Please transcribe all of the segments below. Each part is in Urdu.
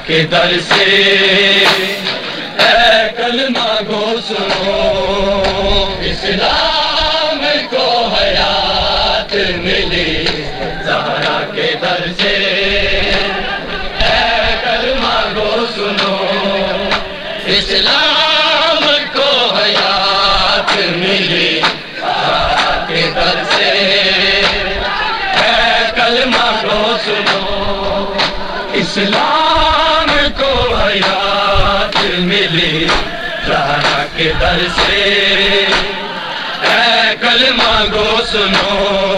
کے در سے اے کلمہ گو سنو، اسلام کو حیات ملی زہرا کے در سے اے کلمہ گو سنو، اسلام کو حیات ملی زہرا کے در سے اے کلمہ گو سنو، اسلام کو حیات ملی زہرا کے در سے اے کلمہ گو سنو،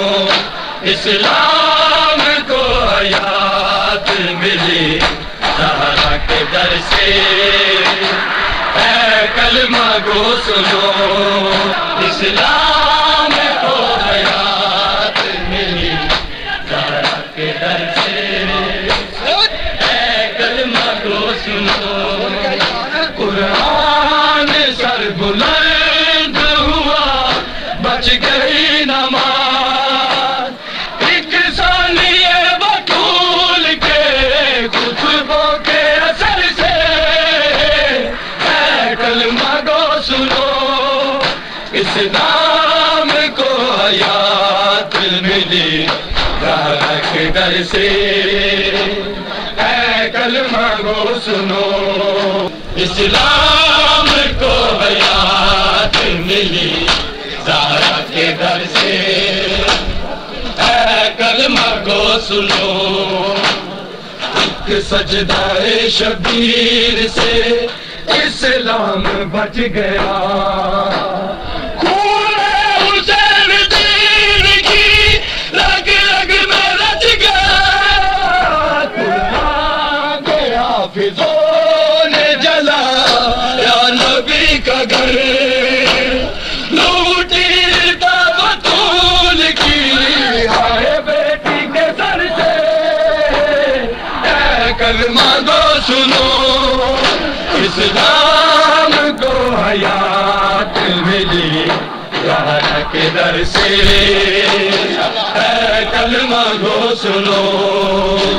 اسلام کو حیات ملی زہرا کے در سے اے کلمہ گو سنو، اسلام کو حیات ملی زہرا کے در سے سنو، قرآن سر بلند ہوا بچ گئی نماز، ایک ثانیہ بطول کے خطبوں کے اثر سے اے کلمہ گو سنو، اسلام کو حیات ملی زہرا کے در سے کلمہ گو سنو، اسلام کو حیات ملی زہرا کے در سے اے کلمہ گو سنو، ایک سجدہ شبیر سے اسلام بچ گیا، حافظوں نے جلایا نبی کا گھر، لوٹی بطول کی ہائے بیٹی کے سر سے اے کلمہ گو سنو، اسلام کو حیات ملی زہرا کے در سے اے کلمہ گو سنو۔